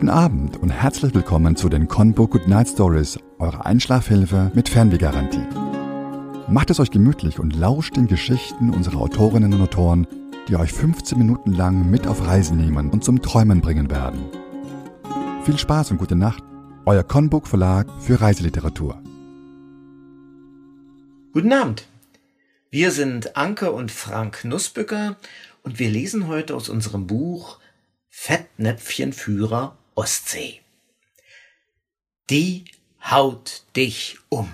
Guten Abend und herzlich willkommen zu den Conbook Good Night Stories, eurer Einschlafhilfe mit Fernwehgarantie. Macht es euch gemütlich und lauscht den Geschichten unserer Autorinnen und Autoren, die euch 15 Minuten lang mit auf Reisen nehmen und zum Träumen bringen werden. Viel Spaß und gute Nacht, euer Conbook Verlag für Reiseliteratur. Guten Abend, wir sind Anke und Frank Nussbücker und wir lesen heute aus unserem Buch Fettnäpfchenführer Ostsee. Die haut dich um.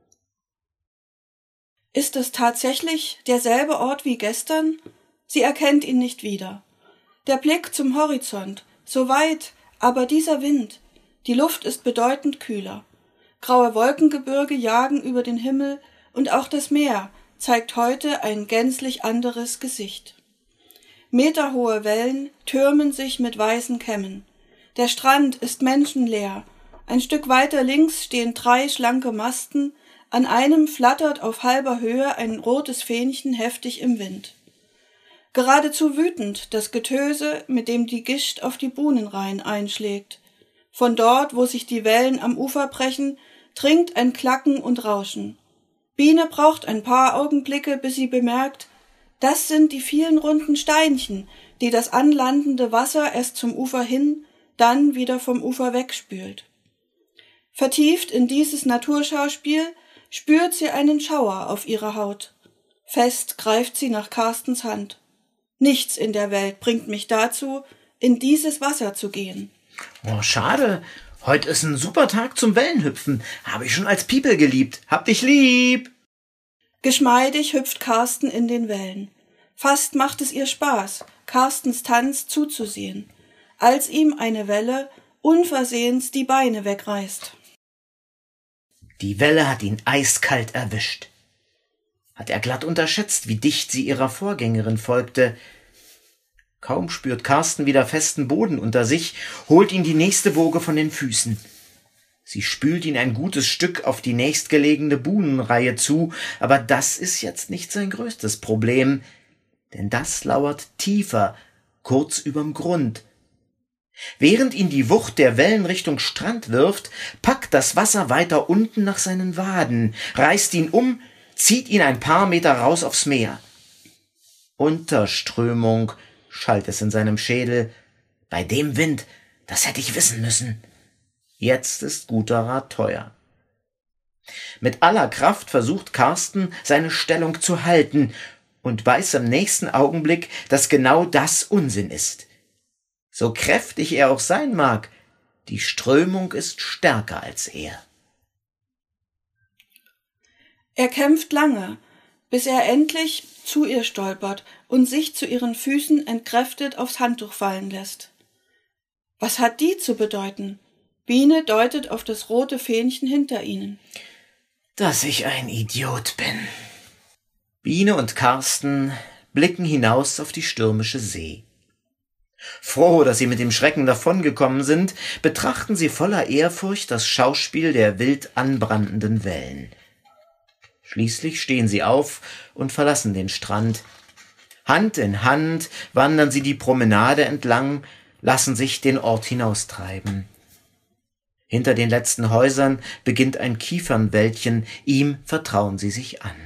Ist es tatsächlich derselbe Ort wie gestern? Sie erkennt ihn nicht wieder. Der Blick zum Horizont, so weit, aber dieser Wind. Die Luft ist bedeutend kühler. Graue Wolkengebirge jagen über den Himmel und auch das Meer zeigt heute ein gänzlich anderes Gesicht. Meterhohe Wellen türmen sich mit weißen Kämmen. Der Strand ist menschenleer. Ein Stück weiter links stehen 3 schlanke Masten, an einem flattert auf halber Höhe ein rotes Fähnchen heftig im Wind. Geradezu wütend das Getöse, mit dem die Gischt auf die Buhnenreihen einschlägt. Von dort, wo sich die Wellen am Ufer brechen, dringt ein Klacken und Rauschen. Biene braucht ein paar Augenblicke, bis sie bemerkt, das sind die vielen runden Steinchen, die das anlandende Wasser erst zum Ufer hin, dann wieder vom Ufer wegspült. Vertieft in dieses Naturschauspiel spürt sie einen Schauer auf ihrer Haut. Fest greift sie nach Carstens Hand. Nichts in der Welt bringt mich dazu, in dieses Wasser zu gehen. Oh, schade. Heute ist ein super Tag zum Wellenhüpfen. Habe ich schon als Piepel geliebt. Hab dich lieb. Geschmeidig hüpft Carsten in den Wellen. Fast macht es ihr Spaß, Carstens Tanz zuzusehen, als ihm eine Welle unversehens die Beine wegreißt. Die Welle hat ihn eiskalt erwischt. Hat er glatt unterschätzt, wie dicht sie ihrer Vorgängerin folgte. Kaum spürt Carsten wieder festen Boden unter sich, holt ihn die nächste Woge von den Füßen. Sie spült ihn ein gutes Stück auf die nächstgelegene Buhnenreihe zu, aber das ist jetzt nicht sein größtes Problem, denn das lauert tiefer, kurz überm Grund. Während ihn die Wucht der Wellen Richtung Strand wirft, packt das Wasser weiter unten nach seinen Waden, reißt ihn um, zieht ihn ein paar Meter raus aufs Meer. Unterströmung, schallt es in seinem Schädel. Bei dem Wind, das hätte ich wissen müssen. Jetzt ist guter Rat teuer. Mit aller Kraft versucht Carsten, seine Stellung zu halten und weiß im nächsten Augenblick, dass genau das Unsinn ist. So kräftig er auch sein mag, die Strömung ist stärker als er. Er kämpft lange, bis er endlich zu ihr stolpert und sich zu ihren Füßen entkräftet aufs Handtuch fallen lässt. Was hat die zu bedeuten? Biene deutet auf das rote Fähnchen hinter ihnen. Dass ich ein Idiot bin. Biene und Carsten blicken hinaus auf die stürmische See. Froh, dass sie mit dem Schrecken davongekommen sind, betrachten sie voller Ehrfurcht das Schauspiel der wild anbrandenden Wellen. Schließlich stehen sie auf und verlassen den Strand. Hand in Hand wandern sie die Promenade entlang, lassen sich den Ort hinaustreiben. Hinter den letzten Häusern beginnt ein Kiefernwäldchen, ihm vertrauen sie sich an.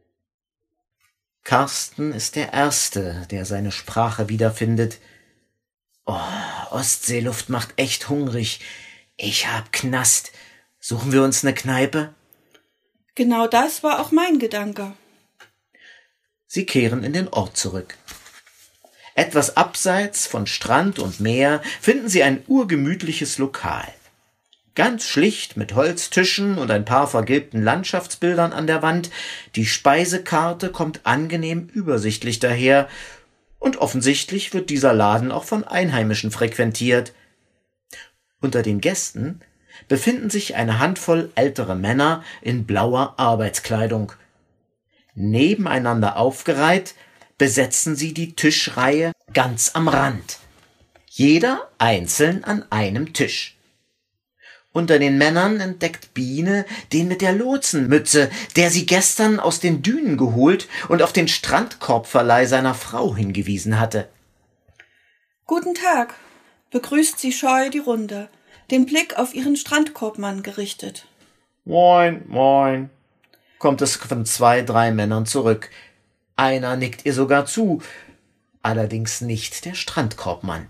Carsten ist der Erste, der seine Sprache wiederfindet. Oh, Ostseeluft macht echt hungrig. Ich hab Knast. Suchen wir uns eine Kneipe? Genau das war auch mein Gedanke. Sie kehren in den Ort zurück. Etwas abseits von Strand und Meer finden sie ein urgemütliches Lokal. Ganz schlicht mit Holztischen und ein paar vergilbten Landschaftsbildern an der Wand. Die Speisekarte kommt angenehm übersichtlich daher und offensichtlich wird dieser Laden auch von Einheimischen frequentiert. Unter den Gästen befinden sich eine Handvoll ältere Männer in blauer Arbeitskleidung. Nebeneinander aufgereiht besetzen sie die Tischreihe ganz am Rand. Jeder einzeln an einem Tisch. Unter den Männern entdeckt Biene den mit der Lotsenmütze, der sie gestern aus den Dünen geholt und auf den Strandkorbverleih seiner Frau hingewiesen hatte. »Guten Tag«, begrüßt sie scheu die Runde, den Blick auf ihren Strandkorbmann gerichtet. Moin, moin, kommt es von 2, 3 Männern zurück. Einer nickt ihr sogar zu, allerdings nicht der Strandkorbmann.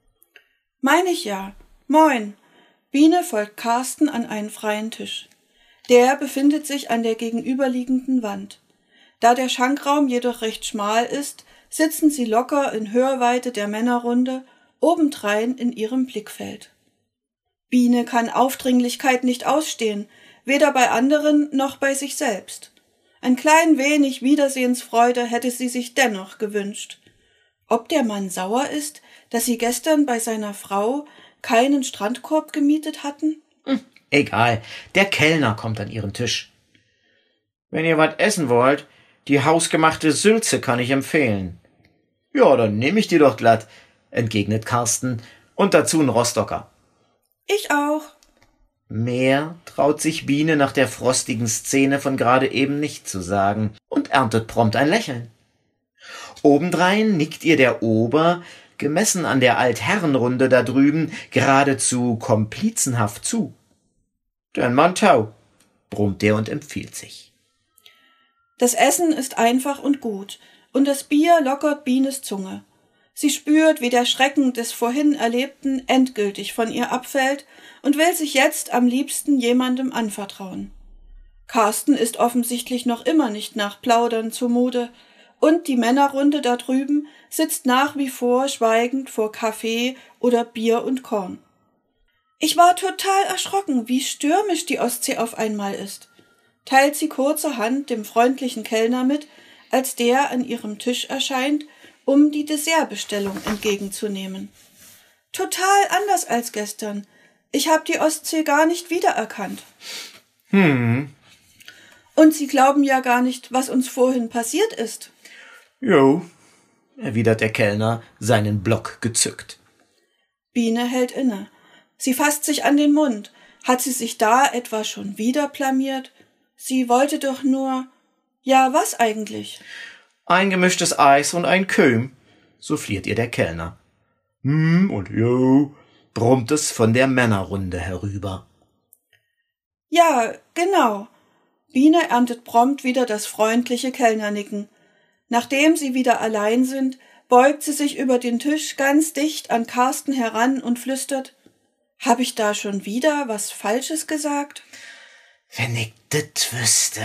Mein ich ja. Moin. Biene folgt Carsten an einen freien Tisch. Der befindet sich an der gegenüberliegenden Wand. Da der Schankraum jedoch recht schmal ist, sitzen sie locker in Hörweite der Männerrunde, obendrein in ihrem Blickfeld. Biene kann Aufdringlichkeit nicht ausstehen, weder bei anderen noch bei sich selbst. Ein klein wenig Wiedersehensfreude hätte sie sich dennoch gewünscht. Ob der Mann sauer ist, dass sie gestern bei seiner Frau keinen Strandkorb gemietet hatten? Egal, der Kellner kommt an ihren Tisch. Wenn ihr was essen wollt, die hausgemachte Sülze kann ich empfehlen. Ja, dann nehme ich die doch glatt, entgegnet Carsten, und dazu 'n Rostocker. Ich auch. Mehr traut sich Biene nach der frostigen Szene von gerade eben nicht zu sagen und erntet prompt ein Lächeln. Obendrein nickt ihr der Ober, gemessen an der Altherrenrunde da drüben, geradezu komplizenhaft zu. »Den Mantau«, brummt der und empfiehlt sich. Das Essen ist einfach und gut, und das Bier lockert Bienes Zunge. Sie spürt, wie der Schrecken des vorhin Erlebten endgültig von ihr abfällt und will sich jetzt am liebsten jemandem anvertrauen. Carsten ist offensichtlich noch immer nicht nach Plaudern zumute, und die Männerrunde da drüben sitzt nach wie vor schweigend vor Kaffee oder Bier und Korn. Ich war total erschrocken, wie stürmisch die Ostsee auf einmal ist, teilt sie kurzerhand dem freundlichen Kellner mit, als der an ihrem Tisch erscheint, um die Dessertbestellung entgegenzunehmen. Total anders als gestern. Ich habe die Ostsee gar nicht wiedererkannt. Und Sie glauben ja gar nicht, was uns vorhin passiert ist. Jo, erwidert der Kellner, seinen Block gezückt. Biene hält inne. Sie fasst sich an den Mund. Hat sie sich da etwa schon wieder blamiert? Sie wollte doch nur... Ja, was eigentlich? Ein gemischtes Eis und ein Köhm, souffliert ihr der Kellner. Und jo, brummt es von der Männerrunde herüber. Ja, genau. Biene erntet prompt wieder das freundliche Kellnernicken. Nachdem sie wieder allein sind, beugt sie sich über den Tisch ganz dicht an Carsten heran und flüstert: Hab ich da schon wieder was Falsches gesagt? Wenn ich das wüsste.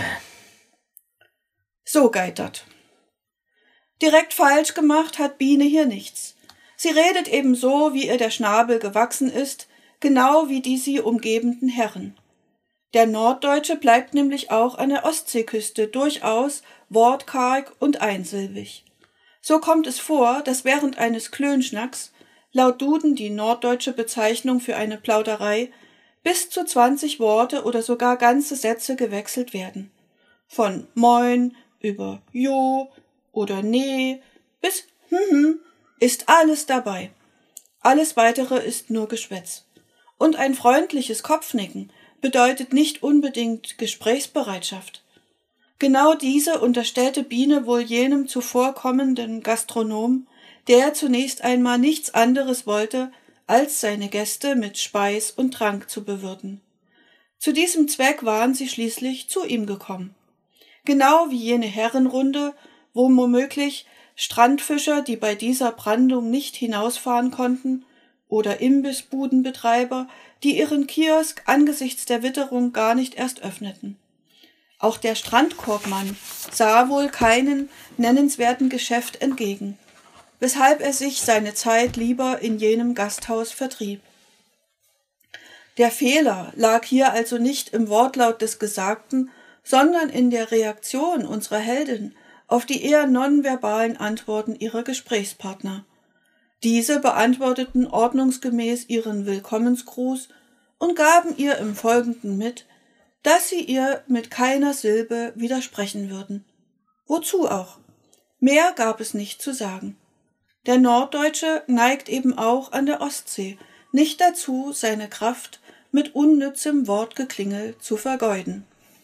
So geitert. Direkt falsch gemacht hat Biene hier nichts. Sie redet eben so, wie ihr der Schnabel gewachsen ist, genau wie die sie umgebenden Herren. Der Norddeutsche bleibt nämlich auch an der Ostseeküste durchaus wortkarg und einsilbig. So kommt es vor, dass während eines Klönschnacks, laut Duden die norddeutsche Bezeichnung für eine Plauderei, bis zu 20 Worte oder sogar ganze Sätze gewechselt werden. Von Moin über Jo oder Nee bis ist alles dabei. Alles Weitere ist nur Geschwätz. Und ein freundliches Kopfnicken bedeutet nicht unbedingt Gesprächsbereitschaft. Genau diese unterstellte Biene wohl jenem zuvorkommenden Gastronom, der zunächst einmal nichts anderes wollte, als seine Gäste mit Speis und Trank zu bewirten. Zu diesem Zweck waren sie schließlich zu ihm gekommen. Genau wie jene Herrenrunde, wo womöglich Strandfischer, die bei dieser Brandung nicht hinausfahren konnten, oder Imbissbudenbetreiber, die ihren Kiosk angesichts der Witterung gar nicht erst öffneten. Auch der Strandkorbmann sah wohl keinen nennenswerten Geschäft entgegen, weshalb er sich seine Zeit lieber in jenem Gasthaus vertrieb. Der Fehler lag hier also nicht im Wortlaut des Gesagten, sondern in der Reaktion unserer Heldin auf die eher nonverbalen Antworten ihrer Gesprächspartner. Diese beantworteten ordnungsgemäß ihren Willkommensgruß und gaben ihr im Folgenden mit, dass sie ihr mit keiner Silbe widersprechen würden. Wozu auch? Mehr gab es nicht zu sagen. Der Norddeutsche neigt eben auch an der Ostsee nicht dazu, seine Kraft mit unnützem Wortgeklingel zu vergeuden.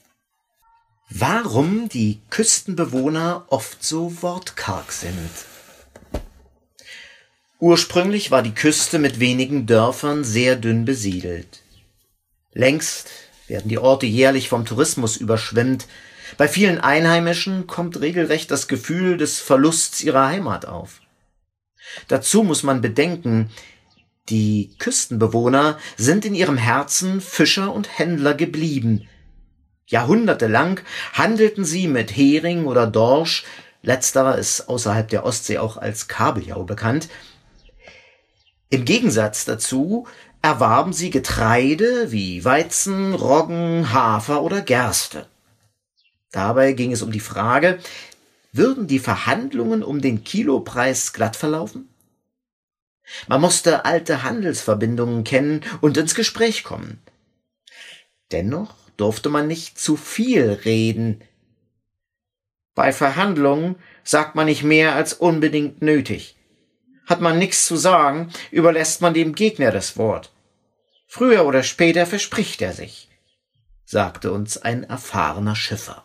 Warum die Küstenbewohner oft so wortkarg sind. Ursprünglich war die Küste mit wenigen Dörfern sehr dünn besiedelt. Längst werden die Orte jährlich vom Tourismus überschwemmt. Bei vielen Einheimischen kommt regelrecht das Gefühl des Verlusts ihrer Heimat auf. Dazu muss man bedenken, die Küstenbewohner sind in ihrem Herzen Fischer und Händler geblieben. Jahrhundertelang handelten sie mit Hering oder Dorsch, letzterer ist außerhalb der Ostsee auch als Kabeljau bekannt. Im Gegensatz dazu erwarben sie Getreide wie Weizen, Roggen, Hafer oder Gerste. Dabei ging es um die Frage, würden die Verhandlungen um den Kilopreis glatt verlaufen? Man musste alte Handelsverbindungen kennen und ins Gespräch kommen. Dennoch durfte man nicht zu viel reden. Bei Verhandlungen sagt man nicht mehr als unbedingt nötig. Hat man nichts zu sagen, überlässt man dem Gegner das Wort. Früher oder später verspricht er sich, sagte uns ein erfahrener Schiffer.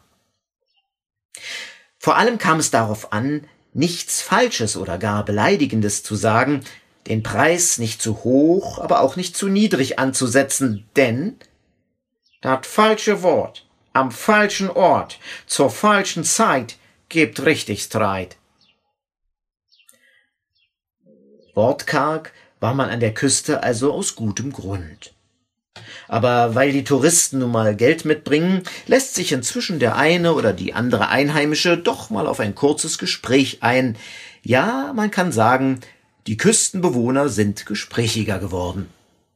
Vor allem kam es darauf an, nichts Falsches oder gar Beleidigendes zu sagen, den Preis nicht zu hoch, aber auch nicht zu niedrig anzusetzen, denn das falsche Wort am falschen Ort zur falschen Zeit gibt richtig Streit. Wortkarg war man an der Küste also aus gutem Grund. Aber weil die Touristen nun mal Geld mitbringen, lässt sich inzwischen der eine oder die andere Einheimische doch mal auf ein kurzes Gespräch ein. Ja, man kann sagen, die Küstenbewohner sind gesprächiger geworden.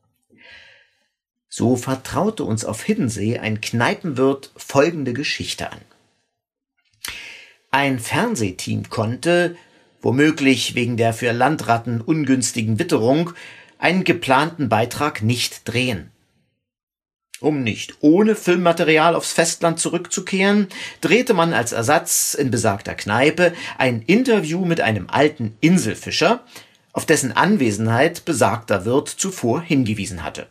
So vertraute uns auf Hiddensee ein Kneipenwirt folgende Geschichte an. Ein Fernsehteam konnte, womöglich wegen der für Landratten ungünstigen Witterung, einen geplanten Beitrag nicht drehen. Um nicht ohne Filmmaterial aufs Festland zurückzukehren, drehte man als Ersatz in besagter Kneipe ein Interview mit einem alten Inselfischer, auf dessen Anwesenheit besagter Wirt zuvor hingewiesen hatte.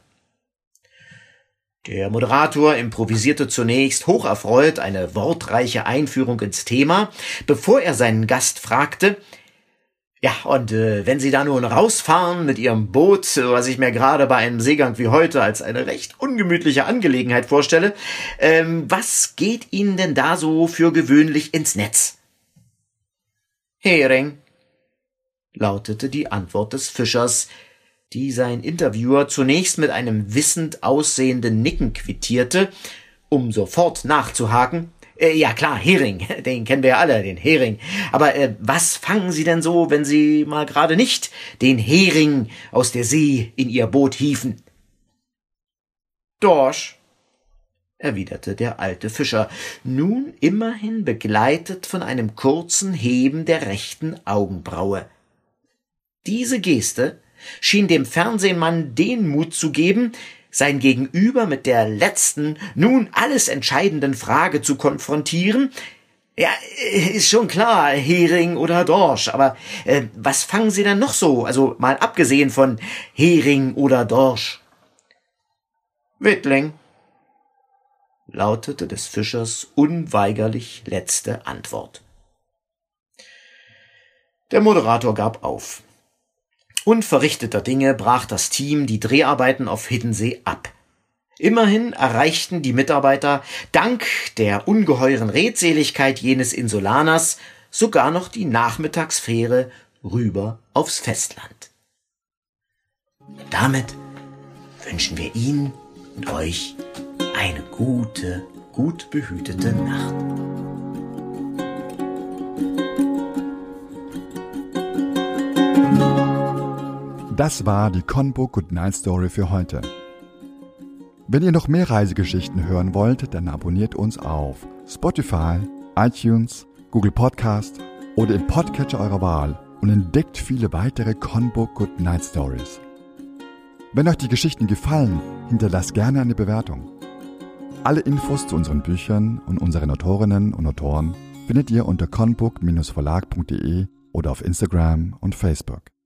Der Moderator improvisierte zunächst hocherfreut eine wortreiche Einführung ins Thema, bevor er seinen Gast fragte: Ja, und wenn Sie da nun rausfahren mit Ihrem Boot, was ich mir gerade bei einem Seegang wie heute als eine recht ungemütliche Angelegenheit vorstelle, was geht Ihnen denn da so für gewöhnlich ins Netz? Hering, lautete die Antwort des Fischers, die sein Interviewer zunächst mit einem wissend aussehenden Nicken quittierte, um sofort nachzuhaken. Ja klar, Hering, den kennen wir ja alle, den Hering. Aber was fangen Sie denn so, wenn Sie mal gerade nicht den Hering aus der See in Ihr Boot hieven? Dorsch, erwiderte der alte Fischer, nun immerhin begleitet von einem kurzen Heben der rechten Augenbraue. Diese Geste schien dem Fernsehmann den Mut zu geben, sein Gegenüber mit der letzten, nun alles entscheidenden Frage zu konfrontieren. Ja, ist schon klar, Hering oder Dorsch, aber was fangen Sie denn noch so, also mal abgesehen von Hering oder Dorsch? Wittling, lautete des Fischers unweigerlich letzte Antwort. Der Moderator gab auf. Unverrichteter Dinge brach das Team die Dreharbeiten auf Hiddensee ab. Immerhin erreichten die Mitarbeiter dank der ungeheuren Redseligkeit jenes Insulaners sogar noch die Nachmittagsfähre rüber aufs Festland. Damit wünschen wir Ihnen und euch eine gute, gut behütete Nacht. Das war die Conbook Good Night Story für heute. Wenn ihr noch mehr Reisegeschichten hören wollt, dann abonniert uns auf Spotify, iTunes, Google Podcast oder im Podcatcher eurer Wahl und entdeckt viele weitere Conbook Good Night Stories. Wenn euch die Geschichten gefallen, hinterlasst gerne eine Bewertung. Alle Infos zu unseren Büchern und unseren Autorinnen und Autoren findet ihr unter conbook-verlag.de oder auf Instagram und Facebook.